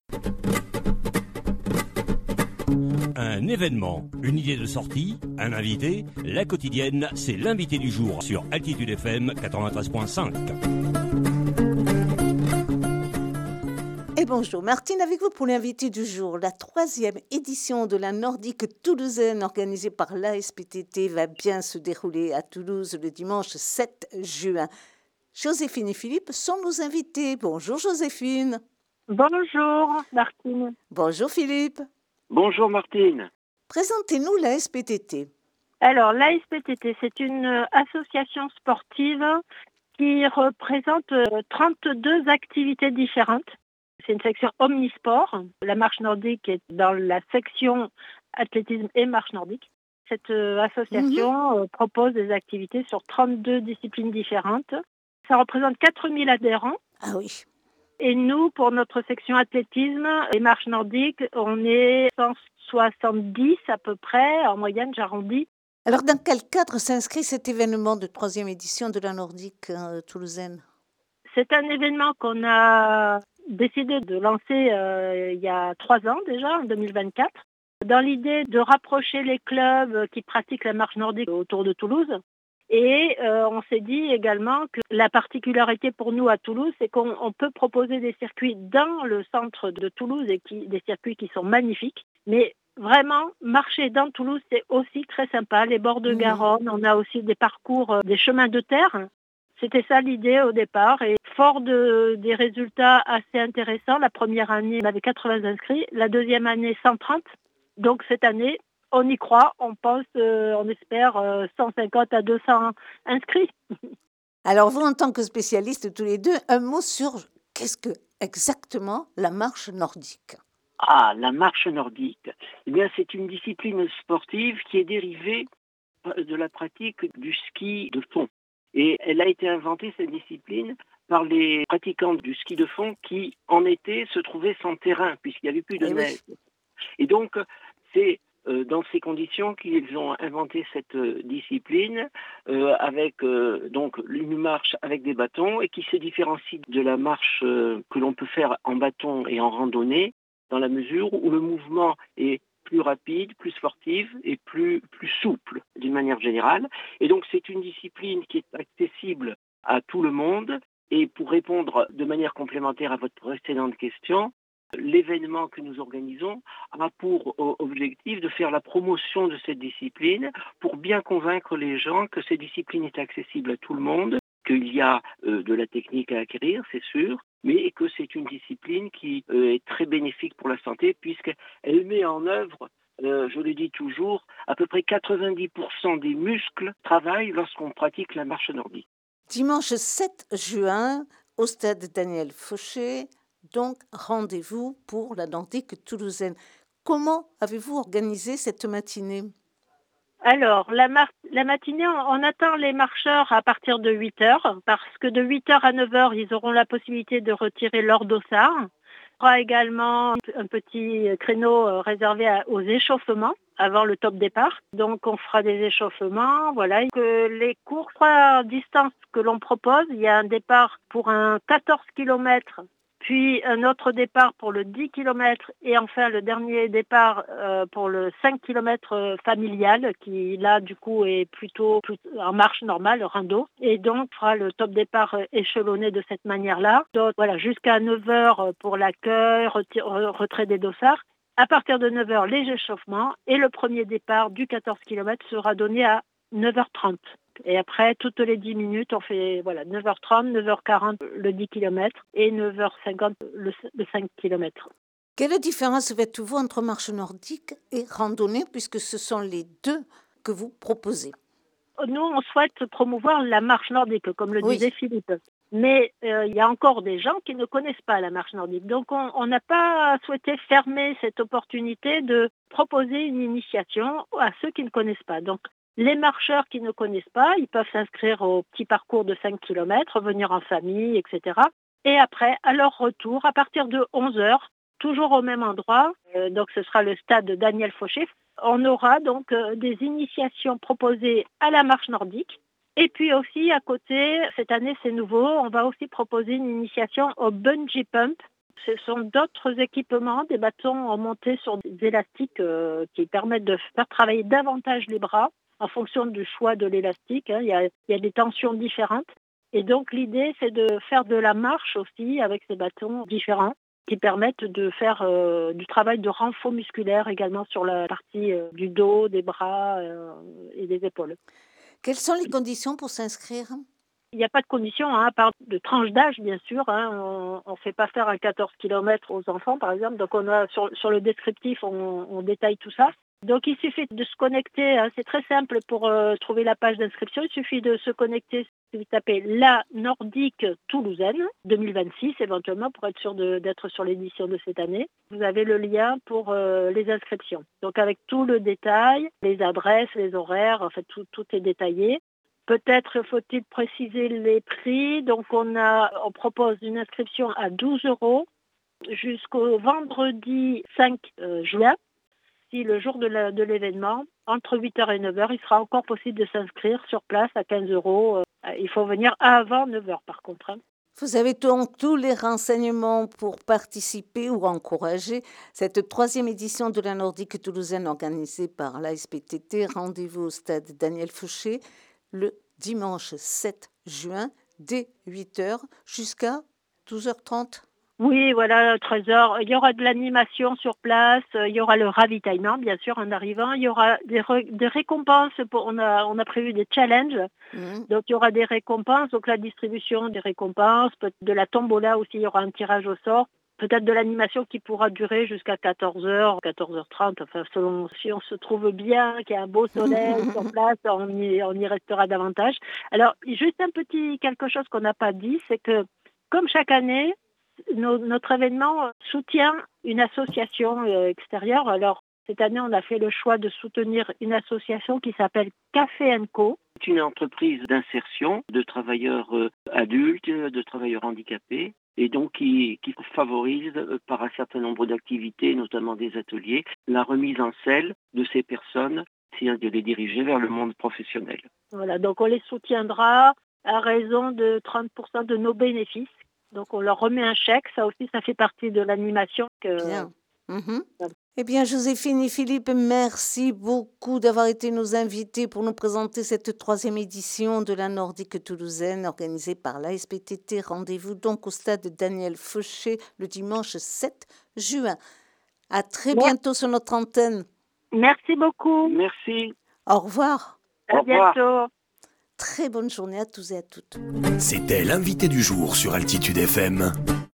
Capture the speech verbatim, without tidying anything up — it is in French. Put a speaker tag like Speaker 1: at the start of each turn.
Speaker 1: Un événement, une idée de sortie, un invité, la quotidienne, c'est l'invité du jour sur Altitude F M quatre-vingt-treize point cinq.
Speaker 2: Et bonjour, Martine avec vous pour l'invité du jour. La troisième édition de la Nordique toulousaine organisée par l'A S P T T va bien se dérouler à Toulouse le dimanche sept juin. Joséphine et Philippe sont nos invités. Bonjour Joséphine.
Speaker 3: Bonjour Martine.
Speaker 2: Bonjour Philippe.
Speaker 4: Bonjour Martine.
Speaker 2: Présentez-nous l'A S P T T.
Speaker 3: Alors l'A S P T T, c'est une association sportive qui représente trente-deux activités différentes. C'est une section omnisport. La marche nordique est dans la section athlétisme et marche nordique. Cette association mmh. propose des activités sur trente-deux disciplines différentes. Ça représente quatre mille adhérents.
Speaker 2: Ah oui.
Speaker 3: Et nous, pour notre section athlétisme et marche nordique, on est cent soixante-dix à peu près, en moyenne, j'arrondis.
Speaker 2: Alors, dans quel cadre s'inscrit cet événement de troisième édition de la Nordique euh, toulousaine ?
Speaker 3: C'est un événement qu'on a décidé de lancer euh, il y a trois ans déjà, en deux mille vingt-quatre, dans l'idée de rapprocher les clubs qui pratiquent la marche nordique autour de Toulouse. Et euh, on s'est dit également que la particularité pour nous à Toulouse, c'est qu'on on peut proposer des circuits dans le centre de Toulouse, et qui, des circuits qui sont magnifiques. Mais vraiment, marcher dans Toulouse, c'est aussi très sympa. Les bords de Garonne, on a aussi des parcours, euh, des chemins de terre. C'était ça l'idée au départ. Et fort de, des résultats assez intéressants, la première année, on avait quatre-vingts inscrits. La deuxième année, cent trente. Donc cette année, on y croit, on pense, euh, on espère euh, cent cinquante à deux cents inscrits.
Speaker 2: Alors vous, en tant que spécialistes tous les deux, un mot sur qu'est-ce que exactement la marche nordique ?
Speaker 4: Ah, la marche nordique. Eh bien, c'est une discipline sportive qui est dérivée de la pratique du ski de fond. Et elle a été inventée, cette discipline, par les pratiquants du ski de fond qui, en été, se trouvaient sans terrain, puisqu'il n'y avait plus de
Speaker 2: Et
Speaker 4: neige.
Speaker 2: oui.
Speaker 4: Et donc, c'est Euh, dans ces conditions qu'ils ont inventé cette euh, discipline euh, avec euh, donc une marche avec des bâtons et qui se différencie de la marche euh, que l'on peut faire en bâton et en randonnée dans la mesure où le mouvement est plus rapide, plus sportif et plus, plus souple d'une manière générale. Et donc c'est une discipline qui est accessible à tout le monde. Et pour répondre de manière complémentaire à votre précédente question, l'événement que nous organisons a pour objectif de faire la promotion de cette discipline pour bien convaincre les gens que cette discipline est accessible à tout le monde, qu'il y a euh, de la technique à acquérir, c'est sûr, mais que c'est une discipline qui euh, est très bénéfique pour la santé puisqu'elle met en œuvre, euh, je le dis toujours, à peu près quatre-vingt-dix pour cent des muscles travaillent lorsqu'on pratique la marche nordique.
Speaker 2: Dimanche sept juin, au stade Daniel Fauché, donc rendez-vous pour la Nordique toulousaine. Comment avez-vous organisé cette matinée ?
Speaker 3: Alors, la, mar- la matinée, on, on attend les marcheurs à partir de huit heures, parce que de huit heures à neuf heures, ils auront la possibilité de retirer leur dossard. Il y aura également un petit créneau réservé à, aux échauffements avant le top départ. Donc, on fera des échauffements. Voilà. Que les courses, trois distances que l'on propose, il y a un départ pour un quatorze kilomètres, puis un autre départ pour le dix kilomètres et enfin le dernier départ euh, pour le cinq kilomètres familial qui là du coup est plutôt, plutôt en marche normale, rando. Et donc on fera le top départ échelonné de cette manière-là. Donc voilà, jusqu'à neuf heures pour l'accueil, reti- retrait des dossards. À partir de neuf heures, les échauffements et le premier départ du quatorze kilomètres sera donné à neuf heures trente. Et après, toutes les dix minutes, on fait voilà, neuf heures trente, neuf heures quarante le dix kilomètres et neuf heures cinquante le, le cinq kilomètres.
Speaker 2: Quelle différence faites-vous entre marche nordique et randonnée, puisque ce sont les deux que vous proposez ?
Speaker 3: Nous, on souhaite promouvoir la marche nordique, comme le
Speaker 2: Oui.
Speaker 3: disait Philippe. Mais euh, il y a encore des gens qui ne connaissent pas la marche nordique. Donc, on n'a pas souhaité fermer cette opportunité de proposer une initiation à ceux qui ne connaissent pas. Donc, les marcheurs qui ne connaissent pas, ils peuvent s'inscrire au petit parcours de cinq kilomètres, venir en famille, et cetera. Et après, à leur retour, à partir de onze heures, toujours au même endroit, euh, donc ce sera le stade Daniel Fauché, on aura donc euh, des initiations proposées à la marche nordique. Et puis aussi, à côté, cette année c'est nouveau, on va aussi proposer une initiation au bungee pump. Ce sont d'autres équipements, des bâtons montés sur des élastiques euh, qui permettent de faire travailler davantage les bras en fonction du choix de l'élastique. Hein. Il y a, il y a des tensions différentes. Et donc l'idée, c'est de faire de la marche aussi avec ces bâtons différents qui permettent de faire euh, du travail de renfort musculaire également sur la partie euh, du dos, des bras euh, et des épaules.
Speaker 2: Quelles sont les conditions pour s'inscrire ?
Speaker 3: Il n'y a pas de condition, hein, à part de tranche d'âge, bien sûr. Hein, on ne fait pas faire un quatorze kilomètres aux enfants, par exemple. Donc, on a sur, sur le descriptif, on, on détaille tout ça. Donc, il suffit de se connecter. Hein, c'est très simple pour euh, trouver la page d'inscription. Il suffit de se connecter. Si vous tapez la Nordique Toulousaine deux mille vingt-six, éventuellement, pour être sûr de, d'être sur l'édition de cette année. Vous avez le lien pour euh, les inscriptions. Donc, avec tout le détail, les adresses, les horaires, en fait, tout, tout est détaillé. Peut-être faut-il préciser les prix. Donc, on, a, on propose une inscription à douze euros jusqu'au vendredi cinq juin. Si le jour de, la, de l'événement, entre huit heures et neuf heures, il sera encore possible de s'inscrire sur place à quinze euros. Il faut venir avant neuf heures, par contre. Hein.
Speaker 2: Vous avez donc tous les renseignements pour participer ou encourager cette troisième édition de la Nordique toulousaine organisée par l'A S P T T. Rendez-vous au stade Daniel Fouché le dimanche sept juin, dès huit heures jusqu'à douze heures trente.
Speaker 3: Oui, voilà, treize heures. Il y aura de l'animation sur place, il y aura le ravitaillement, bien sûr, en arrivant. Il y aura des, re- des récompenses. Pour, on, a, on a prévu des challenges. Mmh. Donc, il y aura des récompenses. Donc, la distribution des récompenses, de la tombola aussi, il y aura un tirage au sort. Peut-être de l'animation qui pourra durer jusqu'à quatorze heures, quatorze heures trente, enfin selon si on se trouve bien, qu'il y a un beau soleil sur place, on y, on y restera davantage. Alors, juste un petit quelque chose qu'on n'a pas dit, c'est que comme chaque année, nos, notre événement soutient une association euh, extérieure. Alors, cette année, on a fait le choix de soutenir une association qui s'appelle Café and Co.
Speaker 4: C'est une entreprise d'insertion de travailleurs euh, adultes, de travailleurs handicapés, et donc qui, qui favorise euh, par un certain nombre d'activités, notamment des ateliers, la remise en selle de ces personnes, c'est de les diriger vers le monde professionnel.
Speaker 3: Voilà, donc on les soutiendra à raison de trente pour cent de nos bénéfices. Donc on leur remet un chèque, ça aussi, ça fait partie de l'animation. Que...
Speaker 2: Bien. Mmh. Eh bien, Joséphine et Philippe, merci beaucoup d'avoir été nos invités pour nous présenter cette troisième édition de la Nordique toulousaine organisée par l'A S P T T. Rendez-vous donc au stade Daniel Fouché le dimanche sept juin. À très
Speaker 3: Merci.
Speaker 2: bientôt sur notre antenne.
Speaker 3: Merci beaucoup.
Speaker 4: Merci.
Speaker 2: Au revoir.
Speaker 3: À
Speaker 4: Au revoir.
Speaker 3: bientôt.
Speaker 2: Très bonne journée à tous et à toutes.
Speaker 5: C'était l'invité du jour sur Altitude F M.